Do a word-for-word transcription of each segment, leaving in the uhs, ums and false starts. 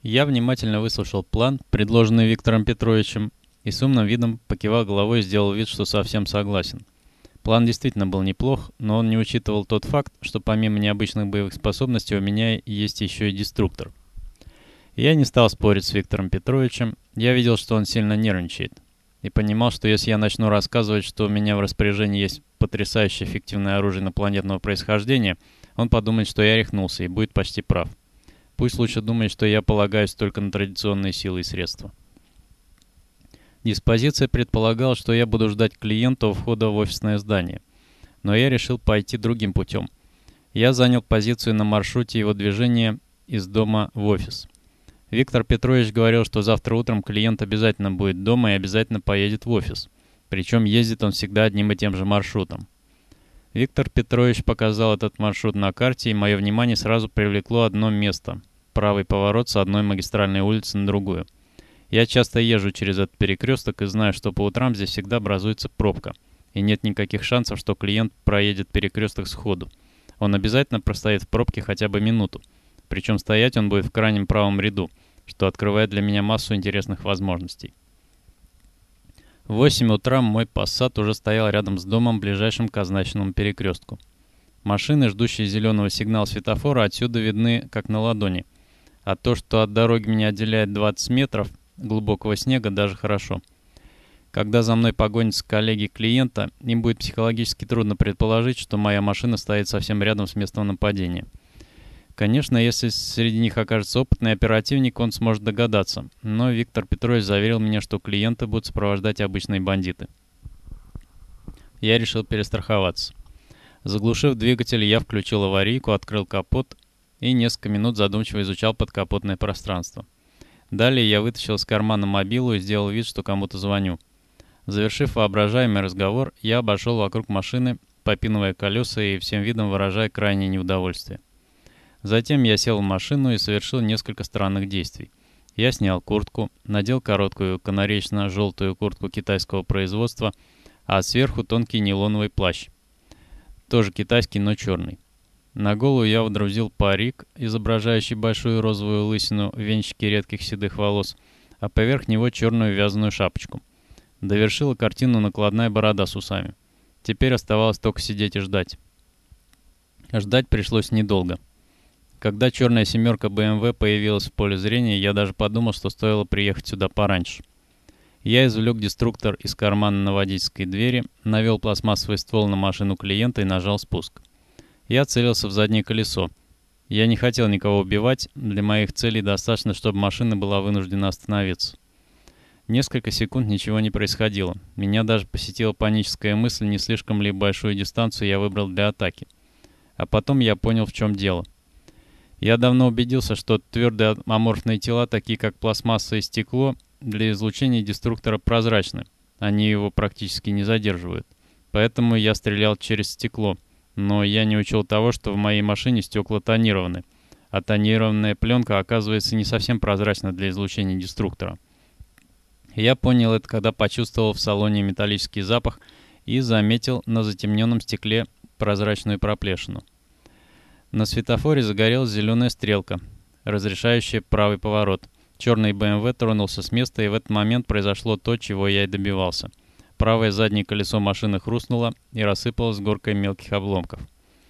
Я внимательно выслушал план, предложенный Виктором Петровичем, и с умным видом покивал головой и сделал вид, что совсем согласен. План действительно был неплох, но он не учитывал тот факт, что помимо необычных боевых способностей у меня есть еще и деструктор. Я не стал спорить с Виктором Петровичем, я видел, что он сильно нервничает. И понимал, что если я начну рассказывать, что у меня в распоряжении есть потрясающе эффективное оружие инопланетного происхождения, он подумает, что я рехнулся и будет почти прав. Пусть лучше думает, что я полагаюсь только на традиционные силы и средства. Диспозиция предполагала, что я буду ждать клиента у входа в офисное здание. Но я решил пойти другим путем. Я занял позицию на маршруте его движения из дома в офис. Виктор Петрович говорил, что завтра утром клиент обязательно будет дома и обязательно поедет в офис. Причем ездит он всегда одним и тем же маршрутом. Виктор Петрович показал этот маршрут на карте, и мое внимание сразу привлекло одно место – правый поворот с одной магистральной улицы на другую. Я часто езжу через этот перекресток и знаю, что по утрам здесь всегда образуется пробка, и нет никаких шансов, что клиент проедет перекресток сходу. Он обязательно простоит в пробке хотя бы минуту, причем стоять он будет в крайнем правом ряду, что открывает для меня массу интересных возможностей. В восемь утра мой Passat уже стоял рядом с домом, ближайшим к означенному перекрестку. Машины, ждущие зеленого сигнала светофора, отсюда видны как на ладони. А то, что от дороги меня отделяет двадцать метров глубокого снега, даже хорошо. Когда за мной погонятся коллеги клиента, им будет психологически трудно предположить, что моя машина стоит совсем рядом с местом нападения. Конечно, если среди них окажется опытный оперативник, он сможет догадаться, но Виктор Петрович заверил меня, что клиенты будут сопровождать обычные бандиты. Я решил перестраховаться. Заглушив двигатель, я включил аварийку, открыл капот и несколько минут задумчиво изучал подкапотное пространство. Далее я вытащил из кармана мобилу и сделал вид, что кому-то звоню. Завершив воображаемый разговор, я обошел вокруг машины, попинывая колеса и всем видом выражая крайнее неудовольствие. Затем я сел в машину и совершил несколько странных действий. Я снял куртку, надел короткую канареечно-желтую куртку китайского производства, а сверху тонкий нейлоновый плащ. Тоже китайский, но черный. На голову я водрузил парик, изображающий большую розовую лысину в венчике редких седых волос, а поверх него черную вязаную шапочку. Довершила картину накладная борода с усами. Теперь оставалось только сидеть и ждать. Ждать пришлось недолго. Когда черная семерка бэ эм вэ появилась в поле зрения, я даже подумал, что стоило приехать сюда пораньше. Я извлек деструктор из кармана на водительской двери, навел пластмассовый ствол на машину клиента и нажал спуск. Я целился в заднее колесо. Я не хотел никого убивать, для моих целей достаточно, чтобы машина была вынуждена остановиться. Несколько секунд ничего не происходило. Меня даже посетила паническая мысль, не слишком ли большую дистанцию я выбрал для атаки. А потом я понял, в чем дело. Я давно убедился, что твердые аморфные тела, такие как пластмасса и стекло, для излучения деструктора прозрачны. Они его практически не задерживают. Поэтому я стрелял через стекло. Но я не учел того, что в моей машине стекла тонированы. А тонированная пленка оказывается не совсем прозрачна для излучения деструктора. Я понял это, когда почувствовал в салоне металлический запах и заметил на затемненном стекле прозрачную проплешину. На светофоре загорелась зеленая стрелка, разрешающая правый поворот. Черный бэ эм вэ тронулся с места, и в этот момент произошло то, чего я и добивался. Правое заднее колесо машины хрустнуло и рассыпалось горкой мелких обломков.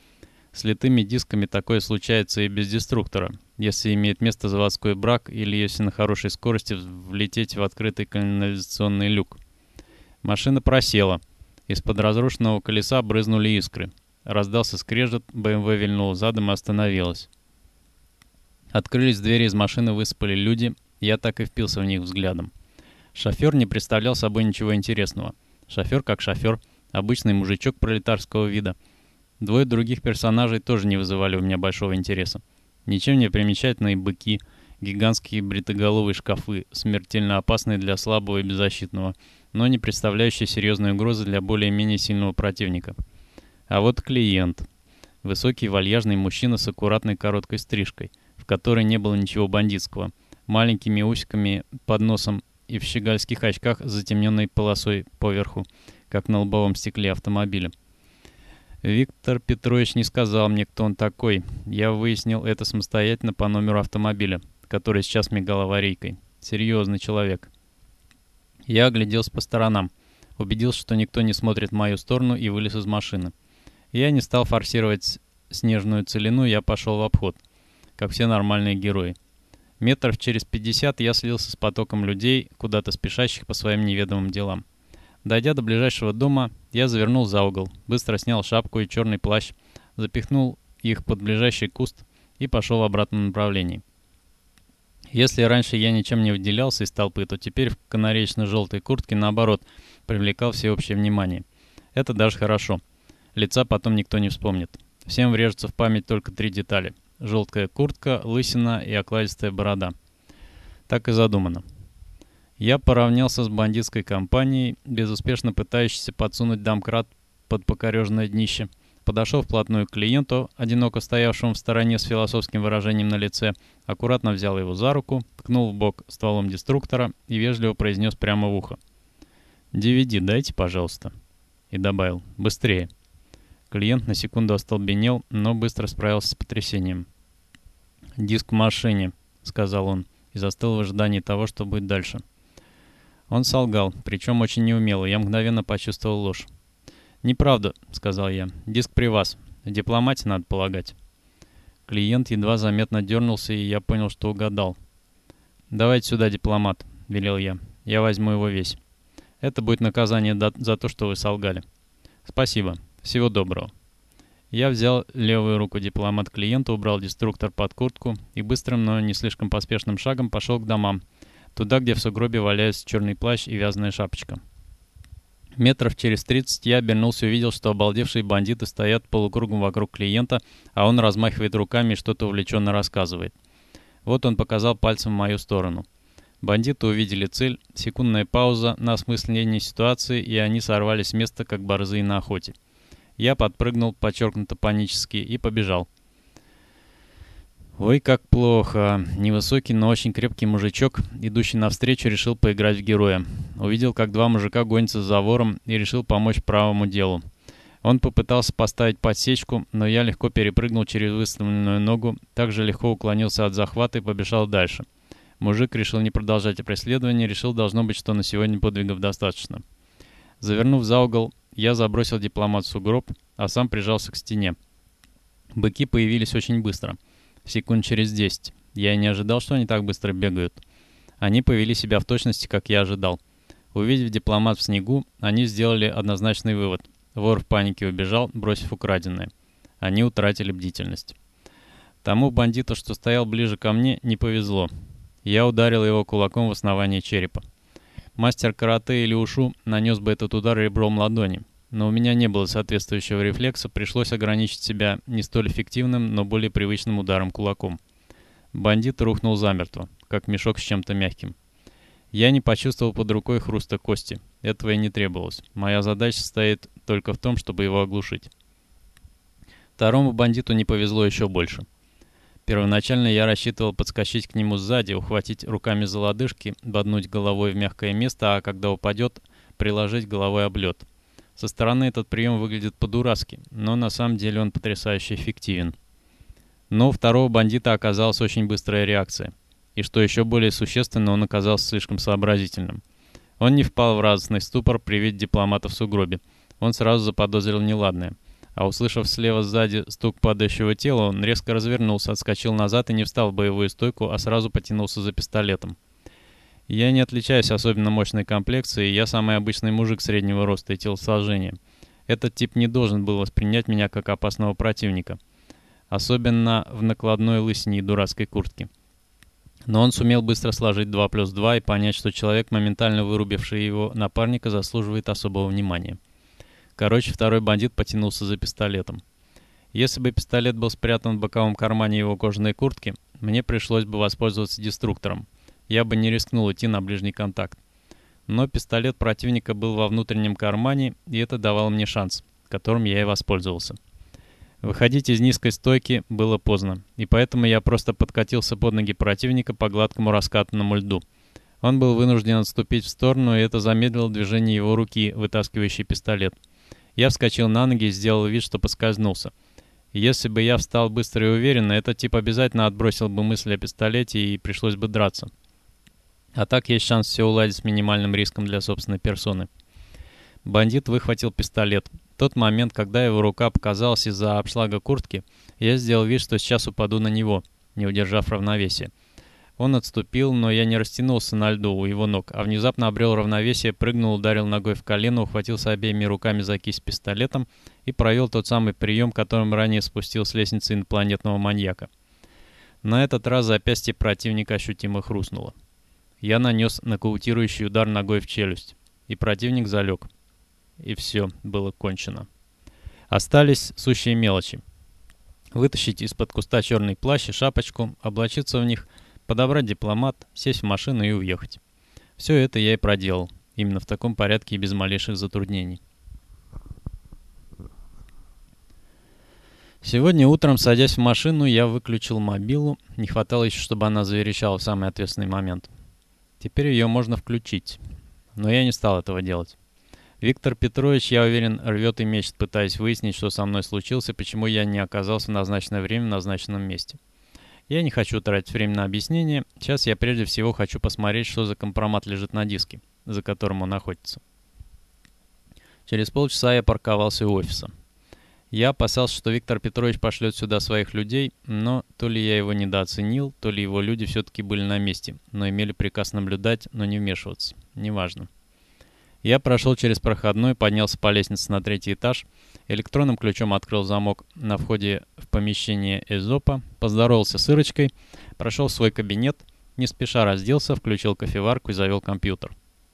С литыми дисками такое случается и без деструктора, если имеет место заводской брак или если на хорошей скорости влететь в открытый канализационный люк. Машина просела. Из-под разрушенного колеса брызнули искры. Раздался скрежет, бэ эм вэ вильнула задом и остановилась. Открылись двери, из машины высыпали люди, я так и впился в них взглядом. Шофер не представлял собой ничего интересного. Шофер как шофер, обычный мужичок пролетарского вида. Двое других персонажей тоже не вызывали у меня большого интереса. Ничем не примечательные быки, гигантские бритоголовые шкафы, смертельно опасные для слабого и беззащитного, но не представляющие серьезной угрозы для более-менее сильного противника. А вот клиент. Высокий вальяжный мужчина с аккуратной короткой стрижкой, в которой не было ничего бандитского, маленькими усиками под носом и в щегольских очках с затемненной полосой поверху, как на лобовом стекле автомобиля. Виктор Петрович не сказал мне, кто он такой. Я выяснил это самостоятельно по номеру автомобиля. который сейчас мигал аварийкой. Серьезный человек. Я огляделся по сторонам, убедился, что никто не смотрит в мою сторону, и вылез из машины. Я не стал форсировать снежную целину, я пошел в обход, как все нормальные герои. Метров через пятьдесят я слился с потоком людей, куда-то спешащих по своим неведомым делам. Дойдя до ближайшего дома, я завернул за угол, быстро снял шапку и черный плащ, запихнул их под ближайший куст и пошел в обратном направлении. Если раньше я ничем не выделялся из толпы, то теперь в канареечно-желтой куртке, наоборот, привлекал всеобщее внимание. Это даже хорошо. Лица потом никто не вспомнит. Всем врежется в память только три детали. Желтая куртка, лысина и окладистая борода. Так и задумано. Я поравнялся с бандитской компанией, безуспешно пытающейся подсунуть домкрат под покорежное днище. Подошел вплотную к клиенту, одиноко стоявшему в стороне с философским выражением на лице, аккуратно взял его за руку, ткнул в бок стволом деструктора и вежливо произнес прямо в ухо: «ди ви ди дайте, пожалуйста». И добавил: «Быстрее». Клиент на секунду остолбенел, но быстро справился с потрясением. «Диск в машине», — сказал он, и застыл в ожидании того, что будет дальше. Он солгал, причем очень неумело, я мгновенно почувствовал ложь. «Неправда», — сказал я. «Диск при вас. В дипломате, надо полагать». Клиент едва заметно дернулся, и я понял, что угадал. «Давайте сюда дипломат», — велел я. «Я возьму его весь. Это будет наказание за то, что вы солгали». «Спасибо. Всего доброго». Я взял левую руку дипломат клиента, убрал деструктор под куртку и быстрым, но не слишком поспешным шагом пошел к домам, туда, где в сугробе валяются черный плащ и вязаная шапочка. Метров через тридцать я обернулся и увидел, что обалдевшие бандиты стоят полукругом вокруг клиента, а он размахивает руками и что-то увлеченно рассказывает. Вот он показал пальцем в мою сторону. Бандиты увидели цель, секундная пауза на осмысление ситуации, и они сорвались с места, как борзые на охоте. Я подпрыгнул, подчеркнуто панически, и побежал. Ой, как плохо. Невысокий, но очень крепкий мужичок, идущий навстречу, решил поиграть в героя. Увидел, как два мужика гонятся за вором, и решил помочь правому делу. Он попытался поставить подсечку, но я легко перепрыгнул через выставленную ногу, также легко уклонился от захвата и побежал дальше. Мужик решил не продолжать преследование, решил, должно быть, что на сегодня подвигов достаточно. Завернув за угол, я забросил дипломат в сугроб, а сам прижался к стене. Быки появились очень быстро. Секунд через десять. Я и не ожидал, что они так быстро бегают. Они повели себя в точности, как я ожидал. Увидев дипломат в снегу, они сделали однозначный вывод. Вор в панике убежал, бросив украденное. Они утратили бдительность. Тому бандиту, что стоял ближе ко мне, не повезло. Я ударил его кулаком в основание черепа. Мастер карате или ушу нанес бы этот удар ребром ладони. Но у меня не было соответствующего рефлекса, пришлось ограничить себя не столь эффективным, но более привычным ударом кулаком. Бандит рухнул замертво, как мешок с чем-то мягким. Я не почувствовал под рукой хруста кости. Этого и не требовалось. Моя задача состоит только в том, чтобы его оглушить. Второму бандиту не повезло еще больше. Первоначально я рассчитывал подскочить к нему сзади, ухватить руками за лодыжки, боднуть головой в мягкое место, а когда упадет, приложить головой об лед. Со стороны этот прием выглядит по-дурацки, но на самом деле он потрясающе эффективен. Но у второго бандита оказалась очень быстрая реакция. И что еще более существенно, он оказался слишком сообразительным. Он не впал в радостный ступор при виде дипломата в сугробе. Он сразу заподозрил неладное. А услышав слева сзади стук падающего тела, он резко развернулся, отскочил назад и не встал в боевую стойку, а сразу потянулся за пистолетом. Я не отличаюсь особенно мощной комплекцией, я самый обычный мужик среднего роста и телосложения. Этот тип не должен был воспринять меня как опасного противника. Особенно в накладной лысине и дурацкой куртке. Но он сумел быстро сложить два плюс два и понять, что человек, моментально вырубивший его напарника, заслуживает особого внимания. Короче, второй бандит потянулся за пистолетом. Если бы пистолет был спрятан в боковом кармане его кожаной куртки, мне пришлось бы воспользоваться деструктором. Я бы не рискнул идти на ближний контакт. Но пистолет противника был во внутреннем кармане, и это давало мне шанс, которым я и воспользовался. Выходить из низкой стойки было поздно, и поэтому я просто подкатился под ноги противника по гладкому раскатанному льду. Он был вынужден отступить в сторону, и это замедлило движение его руки, вытаскивающей пистолет. Я вскочил на ноги и сделал вид, что поскользнулся. Если бы я встал быстро и уверенно, этот тип обязательно отбросил бы мысль о пистолете и пришлось бы драться. А так есть шанс все уладить с минимальным риском для собственной персоны. Бандит выхватил пистолет. В тот момент, когда его рука показалась из-за обшлага куртки, я сделал вид, что сейчас упаду на него, не удержав равновесия. Он отступил, но я не растянулся на льду у его ног, а внезапно обрел равновесие, прыгнул, ударил ногой в колено, ухватился обеими руками за кисть пистолетом и провел тот самый прием, которым ранее спустил с лестницы инопланетного маньяка. На этот раз запястье противника ощутимо хрустнуло. Я нанес нокаутирующий удар ногой в челюсть, и противник залег. И все было кончено. Остались сущие мелочи. Вытащить из-под куста черный плащ и шапочку, облачиться в них, подобрать дипломат, сесть в машину и уехать. Все это я и проделал, именно в таком порядке и без малейших затруднений. Сегодня утром, садясь в машину, я выключил мобилу, не хватало еще, чтобы она заверещала в самый ответственный момент. Теперь ее можно включить, но я не стал этого делать. Виктор Петрович, я уверен, рвет и мечет, пытаясь выяснить, что со мной случилось и почему я не оказался в назначенное время в назначенном месте. Я не хочу тратить время на объяснение. Сейчас я прежде всего хочу посмотреть, что за компромат лежит на диске, за которым он находится. Через полчаса я парковался у офиса. Я опасался, что Виктор Петрович пошлет сюда своих людей, но то ли я его недооценил, то ли его люди все-таки были на месте, но имели приказ наблюдать, но не вмешиваться. Неважно. Я прошел через проходной, поднялся по лестнице на третий этаж, электронным ключом открыл замок на входе в помещение Эзопа, поздоровался с Ирочкой, прошел в свой кабинет, не спеша разделся, включил кофеварку и завел компьютер.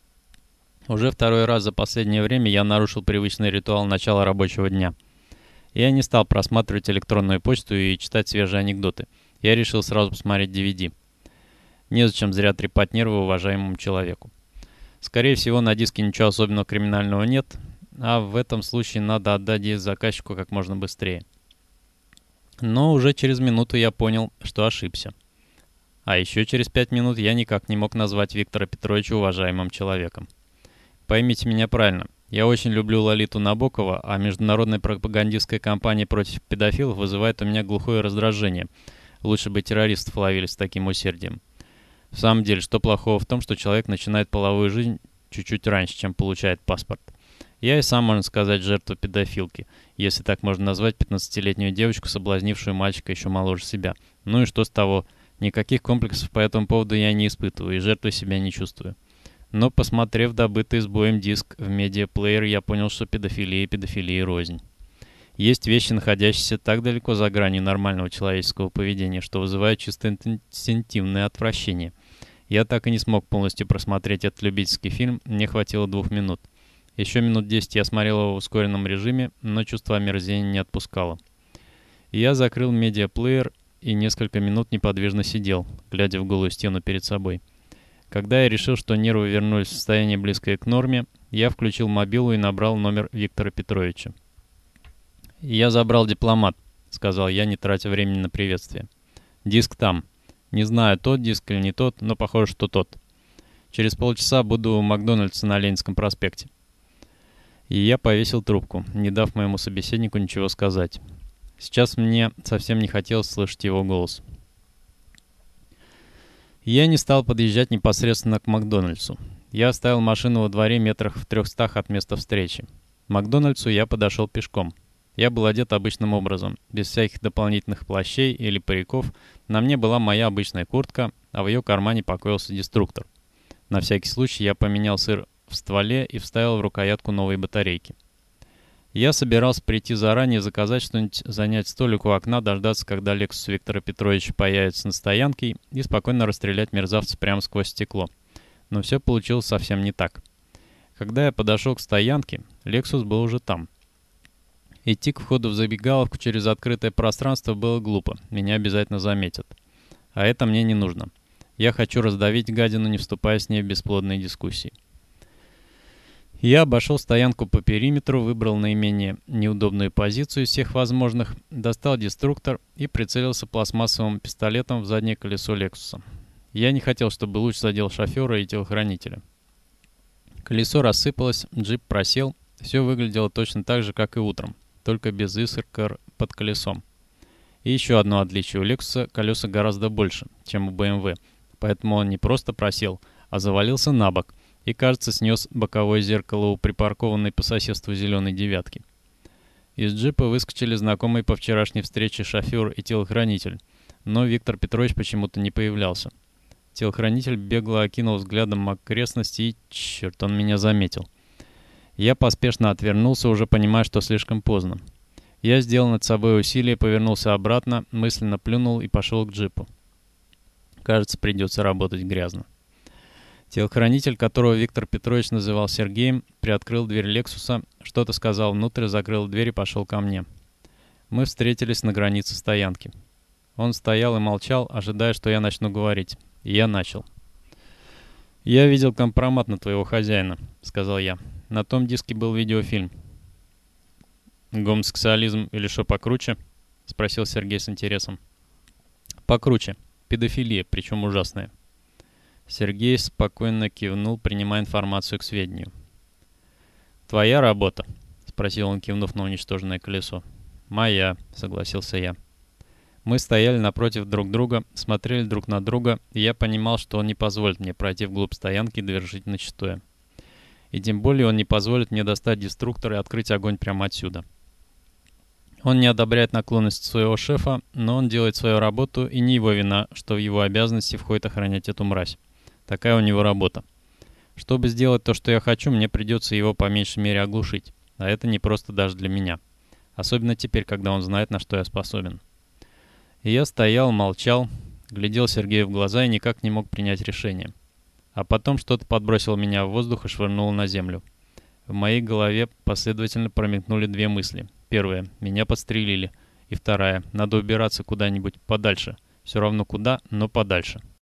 Уже второй раз за последнее время я нарушил привычный ритуал начала рабочего дня. Я не стал просматривать электронную почту и читать свежие анекдоты. Я решил сразу посмотреть ди ви ди. Незачем зря трепать нервы уважаемому человеку. Скорее всего, на диске ничего особенного криминального нет, а в этом случае надо отдать диск заказчику как можно быстрее. Но уже через минуту я понял, что ошибся. А еще через пять минут я никак не мог назвать Виктора Петровича уважаемым человеком. Поймите меня правильно, я очень люблю Лолиту Набокова, а международная пропагандистская кампания против педофилов вызывает у меня глухое раздражение. Лучше бы террористов ловили с таким усердием. В самом деле, что плохого в том, что человек начинает половую жизнь чуть-чуть раньше, чем получает паспорт? Я и сам, можно сказать, жертва педофилки, если так можно назвать пятнадцатилетнюю девочку, соблазнившую мальчика еще моложе себя. Ну и что с того? Никаких комплексов по этому поводу я не испытываю и жертвой себя не чувствую. Но, посмотрев добытый с боем диск в медиаплеер, я понял, что педофилия и педофилия рознь. Есть вещи, находящиеся так далеко за гранью нормального человеческого поведения, что вызывают чисто инстинктивное отвращение. Я так и не смог полностью просмотреть этот любительский фильм, мне хватило двух минут. Еще минут десять я смотрел его в ускоренном режиме, но чувство омерзения не отпускало. Я закрыл медиаплеер и несколько минут неподвижно сидел, глядя в голую стену перед собой. Когда я решил, что нервы вернулись в состояние близкое к норме, я включил мобилу и набрал номер Виктора Петровича. «Я забрал дипломат», — сказал я, не тратя времени на приветствие. «Диск там. Не знаю, тот диск или не тот, но похоже, что тот. Через полчаса буду у Макдональдса на Ленинском проспекте». И я повесил трубку, не дав моему собеседнику ничего сказать. Сейчас мне совсем не хотелось слышать его голос. Я не стал подъезжать непосредственно к Макдональдсу. Я оставил машину во дворе метрах в трехстах от места встречи. К Макдональдсу я подошел пешком. Я был одет обычным образом, без всяких дополнительных плащей или париков. На мне была моя обычная куртка, а в ее кармане покоился деструктор. На всякий случай я поменял сыр в стволе и вставил в рукоятку новые батарейки. Я собирался прийти заранее, заказать что-нибудь, занять столик у окна, дождаться, когда Lexus Виктора Петровича появится на стоянке и спокойно расстрелять мерзавца прямо сквозь стекло. Но все получилось совсем не так. Когда я подошел к стоянке, Lexus был уже там. Идти к входу в забегаловку через открытое пространство было глупо, меня обязательно заметят. А это мне не нужно. Я хочу раздавить гадину, не вступая с ней в бесплодные дискуссии. Я обошел стоянку по периметру, выбрал наименее неудобную позицию из всех возможных, достал деструктор и прицелился пластмассовым пистолетом в заднее колесо Лексуса. Я не хотел, чтобы луч задел шофера и телохранителя. Колесо рассыпалось, джип просел, все выглядело точно так же, как и утром, только без искр под колесом. И еще одно отличие: у Lexus колеса гораздо больше, чем у бэ эм вэ, поэтому он не просто просел, а завалился на бок и, кажется, снес боковое зеркало у припаркованной по соседству зеленой девятки. Из джипа выскочили знакомые по вчерашней встрече шофер и телохранитель, но Виктор Петрович почему-то не появлялся. Телохранитель бегло окинул взглядом окрестности и, черт, он меня заметил. Я поспешно отвернулся, уже понимая, что слишком поздно. Я сделал над собой усилие, повернулся обратно, мысленно плюнул и пошел к джипу. Кажется, придется работать грязно. Телохранитель, которого Виктор Петрович называл Сергеем, приоткрыл дверь Лексуса, что-то сказал внутрь, закрыл дверь и пошел ко мне. Мы встретились на границе стоянки. Он стоял и молчал, ожидая, что я начну говорить. И я начал. «Я видел компромат на твоего хозяина», — сказал я. «На том диске был видеофильм». «Гомосексуализм или что покруче?» — спросил Сергей с интересом. «Покруче. Педофилия, причем ужасная». Сергей спокойно кивнул, принимая информацию к сведению. «Твоя работа?» — спросил он, кивнув на уничтоженное колесо. «Моя», — согласился я. Мы стояли напротив друг друга, смотрели друг на друга, и я понимал, что он не позволит мне пройти вглубь стоянки и довершить начатое. И тем более он не позволит мне достать деструктор и открыть огонь прямо отсюда. Он не одобряет наклонность своего шефа, но он делает свою работу, и не его вина, что в его обязанности входит охранять эту мразь. Такая у него работа. Чтобы сделать то, что я хочу, мне придется его по меньшей мере оглушить. А это не просто даже для меня. Особенно теперь, когда он знает, на что я способен. И я стоял, молчал, глядел Сергею в глаза и никак не мог принять решение. А потом что-то подбросило меня в воздух и швырнуло на землю. В моей голове последовательно промелькнули две мысли. Первая — меня подстрелили. И вторая — надо убираться куда-нибудь подальше. Все равно куда, но подальше.